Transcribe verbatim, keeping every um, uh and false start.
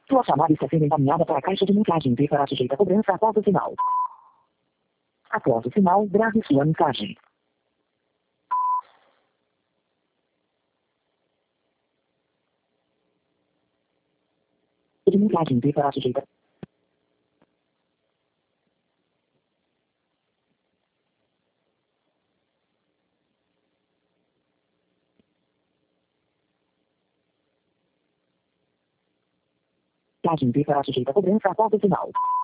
Sua chamada está sendo encaminhada para a caixa de mensagem D para sujeita a cobrança após o sinal. Após o sinal, grave sua mensagem. De mensagem D para sujeita. Mensagem D para sujeita a cobrança após o sinal.